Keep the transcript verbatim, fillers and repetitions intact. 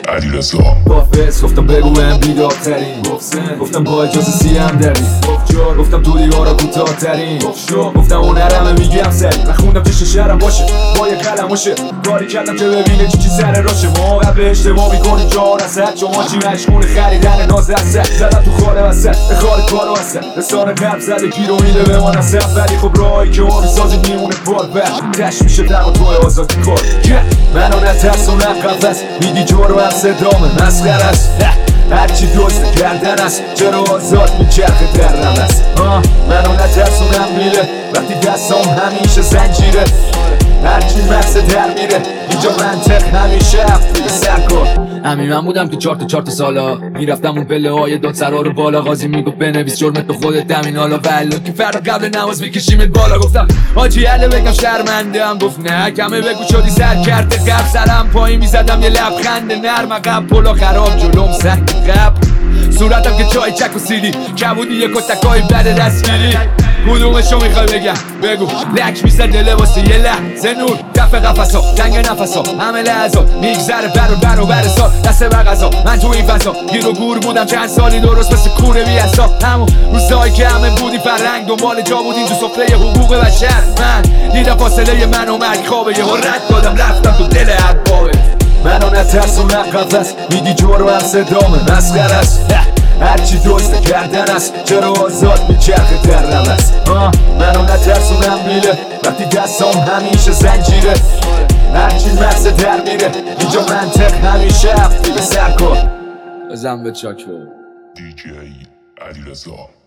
علیرضا با فیس گفتم بگو بهم بیدارترین، گفتم با اجازه سیم داری، گفتم تو دیوارا کوتاه ترین، گفتم اون هرمه میگم سری. من خوندم چشم شهرم باشه با یه قلم باشه، کاری کردم که ببینه چی چی سر راشه. ما قبل اشتباه میکنیم جا رسد، شما چی مشغول خریدن ناز رسد. زدم تو خاله وسط به خال کارو وسط، رسانه قبل زده گیر و میده به ما نصف. ولی خب راهی که ما میسازیم میمونه بار بعد تش میشه در و توی آزادی کار. منو نترس و نقفص میدی جور و هم صدامه مسخر است. هرچی دوست کردن است چرا آزاد میچرخه درم است. منو نترس و نمیره وقتی دستام همیشه زنجیره. هرچی مقصد در میره اینجا منطق همیشه هفته سر کن. همین من بودم که چارت چارت سالا میرفتم اون پله های داد سرا رو بالا. قاضی میگفت بنویس جرمت به خودت دمین حالا ولا که فردا قبل نماز میکشیمت بالا. گفتم حاجی عله بگم شرمندم، گفت نه کمه بگو شدی سر کرده قبل. سرم پایین میزدم یه لبخند نرم عقب پلا خراب جلوم سنگ قبل. صورتم که چای چک و سیدی کبودی یه کتکای بد دستگیری. کدومشو میخوای بگم بگو لک میزده لباسی یه لحظه نور کف قفصا جنگ نفسا همه لحظات میگذره بر و بر و بر سال دسته بر غذا. من تو این فضا گیر و گور بودم چند سالی درست مثل کوره بی حساب. همون روزایی که همه بودی فرنگ دنبال جا بودیم تو سفره حقوق بشر. من دیدم فاصله من و مرگ خوابه یه رد دادم رفتم تو دل عقابه. منو نترس و نقفص میدی جور و هم صدامه مسخر است. هرچی دوست کردن است چرا آزاد میچرخه درم است. منو نترس و نمیره وقتی دستام همیشه زنجیره. هرچی مقصد در میره اینجا منطق همیشه هفته به سر کن. بزن به چاک دی جی علیرضا.